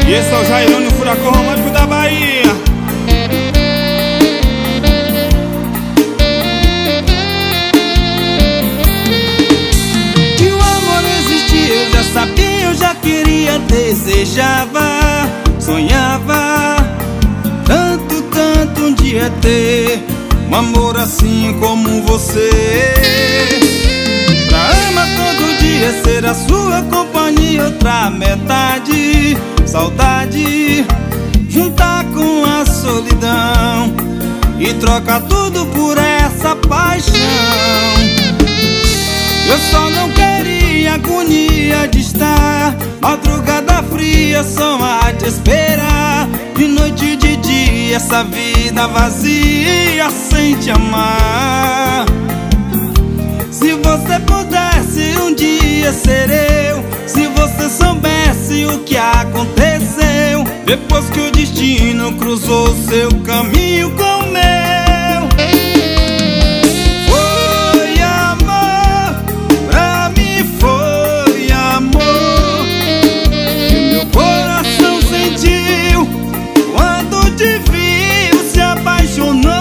E esse é o Jairone, o furacão romântico da Bahia. Que o amor existia, eu já sabia, eu já queria, desejava, sonhava tanto, tanto um dia ter um amor assim como você. Pra amar todo dia, ser a sua companhia, outra metade, saudade, juntar com a solidão e trocar tudo por essa paixão. Eu só não queria agonia de estar madrugada fria só a te esperar, de noite e de dia essa vida vazia sem te amar. Se você pudesse um dia ser eu, se você soubesse o que aconteceu depois que o destino cruzou seu caminho com o meu. Foi amor, pra mim foi amor, que meu coração sentiu quando te viu, se apaixonou.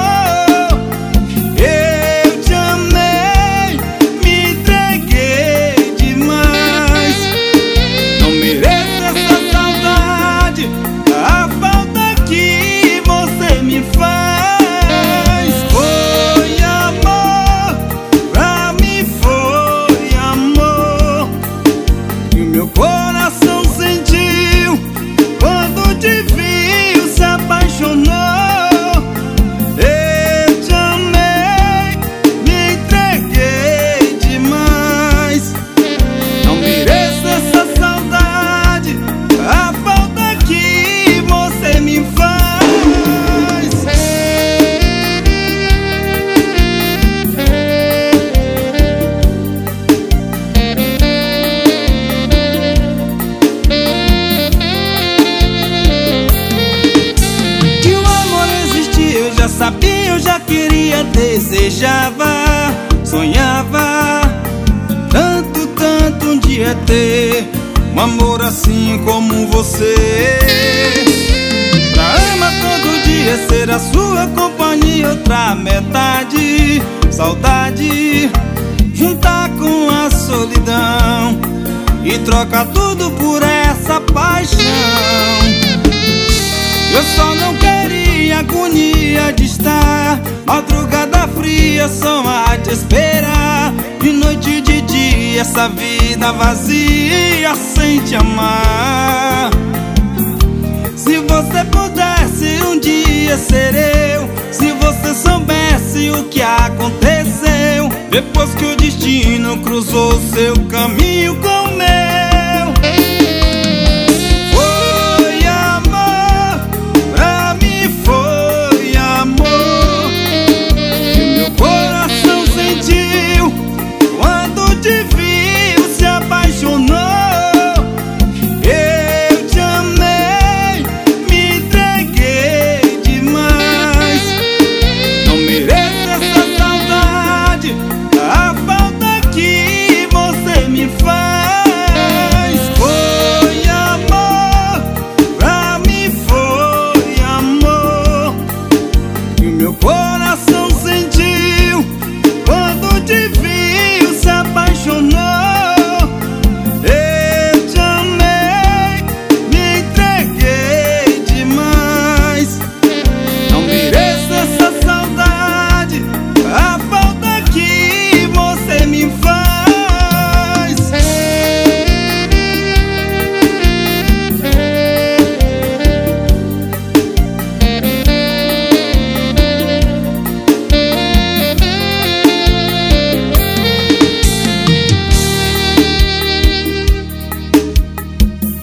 Meu coração sentiu quando te viu, se apaixonou. Eu te amei, me entreguei demais. Não mereço essa saudade, a falta que você me faz. Sabia, eu já queria, desejava, sonhava tanto, tanto um dia ter um amor assim como você. Pra amar todo dia, ser a sua companhia, outra metade, saudade, juntar com a solidão e trocar tudo por essa paixão. Eu só não queria agonia de estar madrugada fria só a te esperar, de noite e de dia essa vida vazia sem te amar. Se você pudesse um dia ser eu, se você soubesse o que aconteceu depois que o destino cruzou seu caminho com